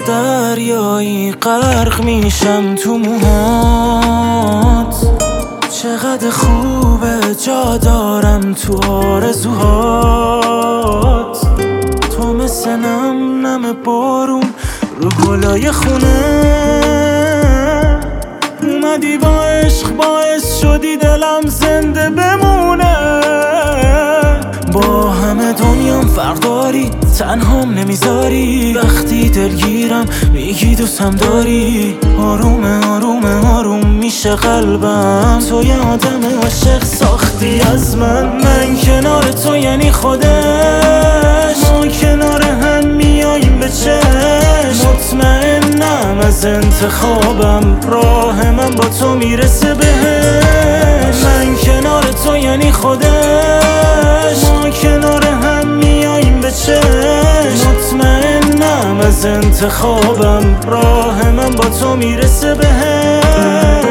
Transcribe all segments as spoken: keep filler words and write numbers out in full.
دریایی غرق میشم تو موهات. چقدر خوبه جا دارم تو آرزوهات. تو مثل نم نم بارون رو گلای خونه، اومدی با عشق باعث شدی دلم زنده بمونه. با همه دنیام فرق داری، تنهام نمیذاری. وقتی دلگیرم میگی دوستم داری. آرومه آرومه آروم میشه قلبم. تو یه آدم عاشق ساختی از من. من کنار تو یعنی خودش، ما کنار هم میاییم به چشم. مطمئنم از انتخابم، راه من با تو میرسه بهش. من کنار تو یعنی خودش، ما کنار هم میاییم به چشم. مطمئنم از انتخابم، راه من با تو میرسه بهش.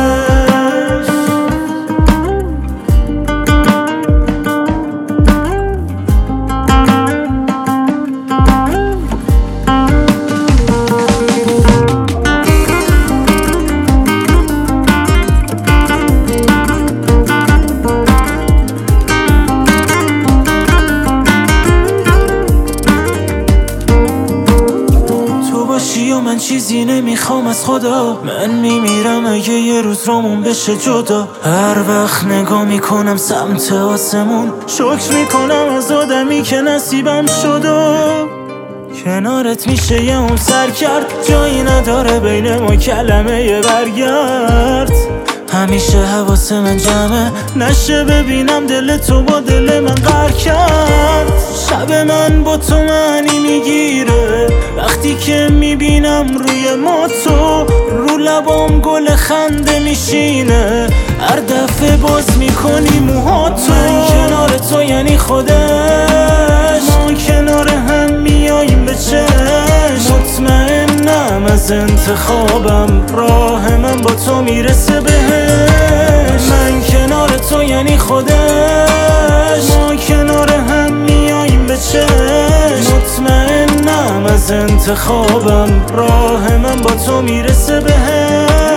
و من چیزی نمیخوام از خدا. من میمیرم اگه یه روز رامون بشه جدا. هر وقت نگاه میکنم سمت آسمون، شکر میکنم از آدمی که نصیبم شد و کنارت میشه یه هم سر کرد. جایی نداره بین ما کلمه برگرد. همیشه حواس من جمعه نشه ببینم دل تو با دل من غر کرد. شب من با تو معنی میگیره وقتی که میبینم روی ما تو. رو لبام گل خنده میشینه هر دفعه باز میکنی موهاتو. من کنار تو یعنی خودش، ما کنار هم میاییم به چشم. مطمئنم از انتخابم، راه من با تو میرسه بهش. من کنار تو یعنی خودش، ما کنار هم میاییم به چشم. مطمئنم از انتخابم، راه من با تو میرسه بهش.